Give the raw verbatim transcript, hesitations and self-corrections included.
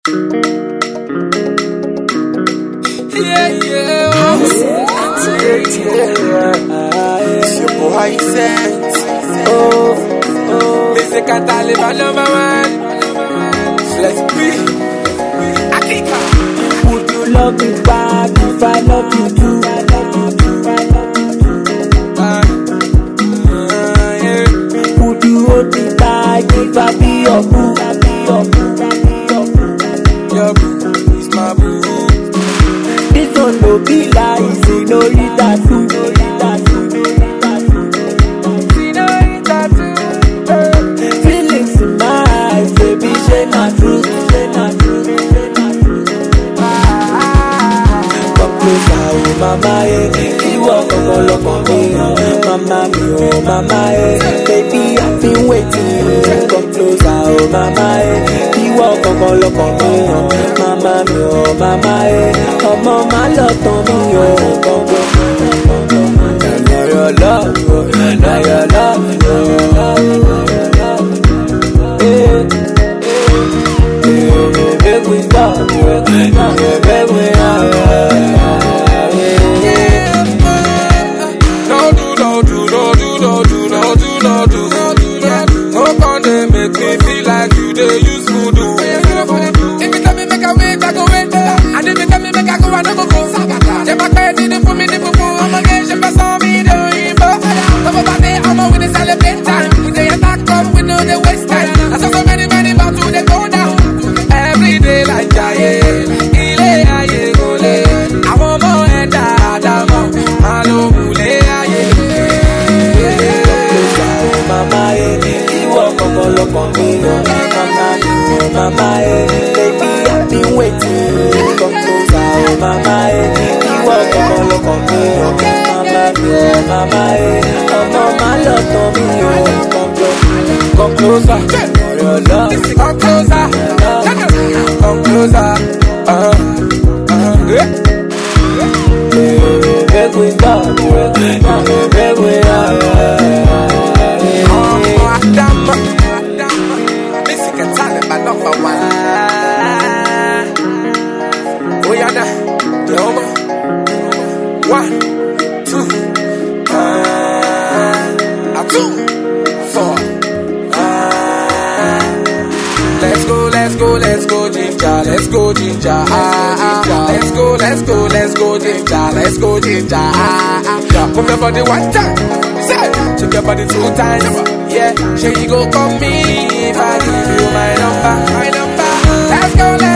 Yeah, yeah, oh. It's your boy Sense. Oh, oh. Mister Taliban number one. Let's be. Akika. Would you love me back if I love you too? Uh, uh, yeah. Would you hold me tight if I be your boo? Your boo is my boo. This one no be lies, you know it that too. Feelings in my eyes, baby, say not true, say not true. Come closer, oh mama, eh. You walk on all up on me, oh mama, me, oh mama, eh. Baby, I've been waiting. Come closer, oh mama, eh. You walk on all up on me, oh mama, me, oh mama, eh. Come on, my love on me, oh come, come, come, come. Now your love, oh, now your love, oh. Eh, eh, eh, make we stop, eh. Make we out. No do, no do, no do, no do, no do, no do. No con they make me feel like you they use voodoo. If you tell me make a wait, I go wait. And if you tell me make a go, I no go go. J'ai pas créé de pour me de pour pour. I'm again, j'ai pas envie de himbo. Come over there, I'm with the celebrate time. We dey attack come, we know the waste time. I saw so many, many bottles they go down. Every day like Jaye, ile aye gole. I want more and Adamo, malo mule aye. Mama, eh, you walk on all up on me, oh mama, oh mama, eh, baby, I've been waiting. Come closer, oh mama, eh, you walk on all up on me, oh mama, oh mama, eh, come on, my love on me, oh come closer, Come closer, for your love, come closer, come closer. Uh, uh, yeah. eh, make we stop, eh, make we out. Adama, Mister Taliban number one. Oh yeah, nah, Yoma. One, two, uh, two, four. Uh, let's go, let's go, let's go, ginger, let's go, ginger. Ah, ah, let's go, let's go, let's go, ginger, let's go, ginger. Ah, ah, move your body one time. Say, shake your body two times. Yeah, sure you go call me if I give you my number, my number. Let's go, let's